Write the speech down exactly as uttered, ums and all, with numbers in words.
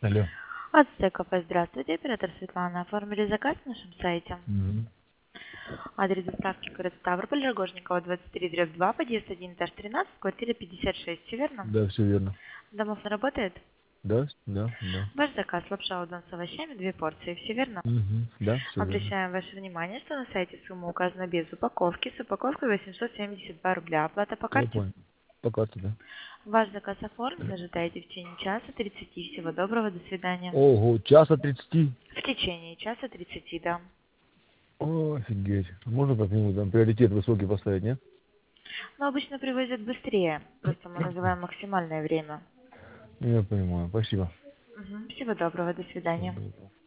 Алло. Ацтеков, здравствуйте, оператор Светлана. Оформили заказ на нашем сайте. Мгм. Адрес доставки город Ставрополь, Рогожникова, двадцать три дробь два, подъезд один, этаж тринадцать, квартира пятьдесят шесть, все верно? Да, все верно. Домофон работает? Да, да, да. Ваш заказ лапша удон с овощами, две порции, все верно? Мгм. Да, все верно. Обращаем ваше внимание, что на сайте сумма указана без упаковки, с упаковкой восемьсот семьдесят два рубля. Оплата по Я карте? понял. По карте, да. Ваш заказ оформлен, ожидайте в течение часа тридцати. Всего доброго, до свидания. Ого, часа тридцати. В течение часа тридцати, да. О, офигеть. Можно как-нибудь там приоритет высокий поставить, нет? Но обычно привозят быстрее, просто мы называем максимальное время. Я понимаю. Спасибо. Мгм. Всего доброго, до Всего свидания. доброго.